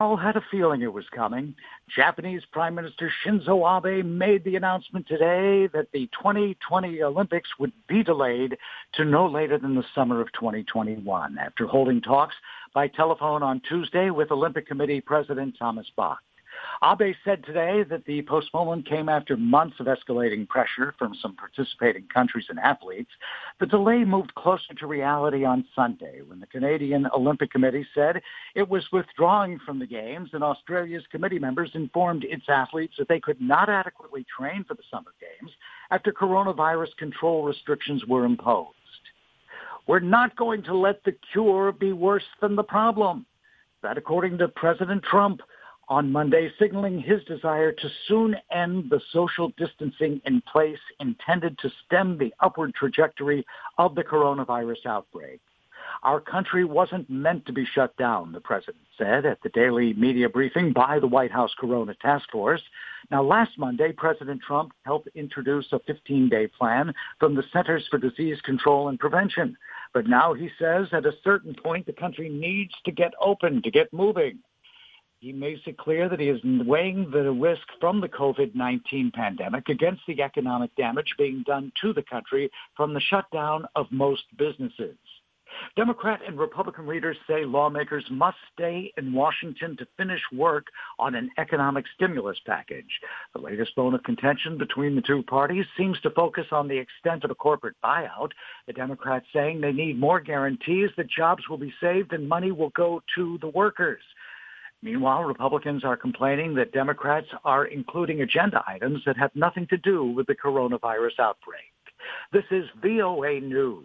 All had a feeling it was coming. Japanese Prime Minister Shinzo Abe made the announcement today that the 2020 Olympics would be delayed to no later than the summer of 2021 after holding talks by telephone on Tuesday with Olympic Committee President Thomas Bach. Abe said today that the postponement came after months of escalating pressure from some participating countries and athletes. The delay moved closer to reality on Sunday when the Canadian Olympic Committee said it was withdrawing from the Games, and Australia's committee members informed its athletes that they could not adequately train for the Summer Games after coronavirus control restrictions were imposed. We're not going to let the cure be worse than the problem. That, according to President Trump, on Monday, signaling his desire to soon end the social distancing in place intended to stem the upward trajectory of the coronavirus outbreak. Our country wasn't meant to be shut down, the president said at the daily media briefing by the White House Corona Task Force. Now, last Monday, President Trump helped introduce a 15-day plan from the Centers for Disease Control and Prevention. But now he says at a certain point, the country needs to get open, to get moving. He makes it clear that he is weighing the risk from the COVID-19 pandemic against the economic damage being done to the country from the shutdown of most businesses. Democrat and Republican leaders say lawmakers must stay in Washington to finish work on an economic stimulus package. The latest bone of contention between the two parties seems to focus on the extent of a corporate buyout. The Democrats saying they need more guarantees that jobs will be saved and money will go to the workers. Meanwhile, Republicans are complaining that Democrats are including agenda items that have nothing to do with the coronavirus outbreak. This is VOA News.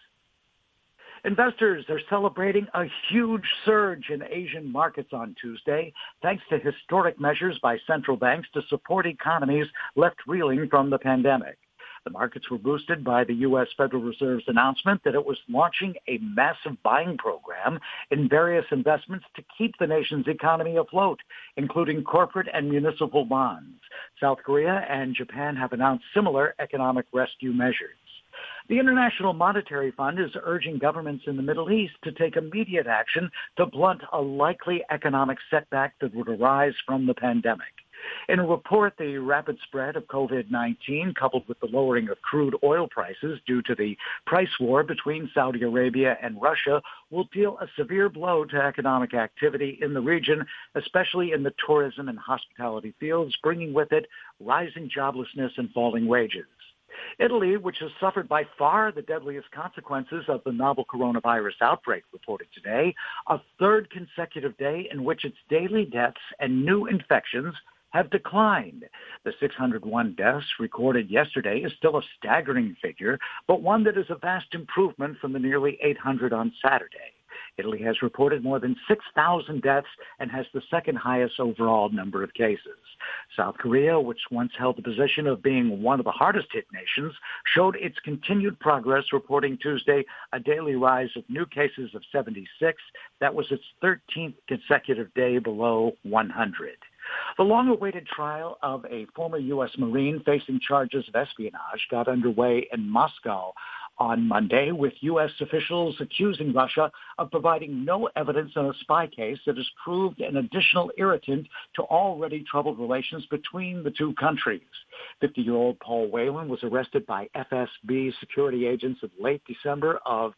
Investors are celebrating a huge surge in Asian markets on Tuesday, thanks to historic measures by central banks to support economies left reeling from the pandemic. The markets were boosted by the U.S. Federal Reserve's announcement that it was launching a massive buying program in various investments to keep the nation's economy afloat, including corporate and municipal bonds. South Korea and Japan have announced similar economic rescue measures. The International Monetary Fund is urging governments in the Middle East to take immediate action to blunt a likely economic setback that would arise from the pandemic. In a report, the rapid spread of COVID-19, coupled with the lowering of crude oil prices due to the price war between Saudi Arabia and Russia, will deal a severe blow to economic activity in the region, especially in the tourism and hospitality fields, bringing with it rising joblessness and falling wages. Italy, which has suffered by far the deadliest consequences of the novel coronavirus outbreak, reported today a third consecutive day in which its daily deaths and new infections have declined. The 601 deaths recorded yesterday is still a staggering figure, but one that is a vast improvement from the nearly 800 on Saturday. Italy has reported more than 6,000 deaths and has the second highest overall number of cases. South Korea, which once held the position of being one of the hardest hit nations, showed its continued progress, reporting Tuesday a daily rise of new cases of 76. That was its 13th consecutive day below 100. The long-awaited trial of a former U.S. Marine facing charges of espionage got underway in Moscow on Monday, with U.S. officials accusing Russia of providing no evidence in a spy case that has proved an additional irritant to already troubled relations between the two countries. 50-year-old Paul Whelan was arrested by FSB security agents in late December of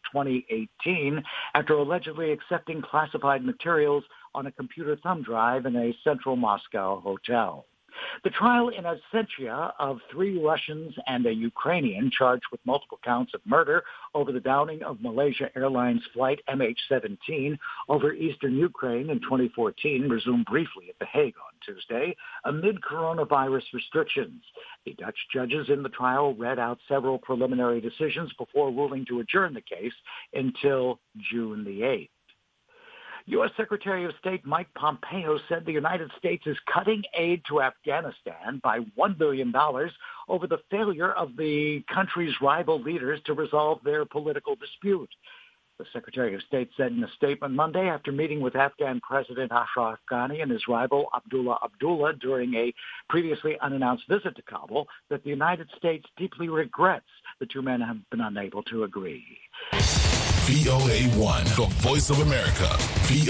2018 after allegedly accepting classified materials on a computer thumb drive in a central Moscow hotel. The trial in absentia of 3 Russians and a Ukrainian charged with multiple counts of murder over the downing of Malaysia Airlines flight MH17 over eastern Ukraine in 2014 resumed briefly at The Hague on Tuesday amid coronavirus restrictions. The Dutch judges in the trial read out several preliminary decisions before ruling to adjourn the case until June the 8th. U.S. Secretary of State Mike Pompeo said the United States is cutting aid to Afghanistan by $1 billion over the failure of the country's rival leaders to resolve their political dispute. The Secretary of State said in a statement Monday after meeting with Afghan President Ashraf Ghani and his rival Abdullah Abdullah during a previously unannounced visit to Kabul that the United States deeply regrets the two men have been unable to agree. VOA1, the voice of America.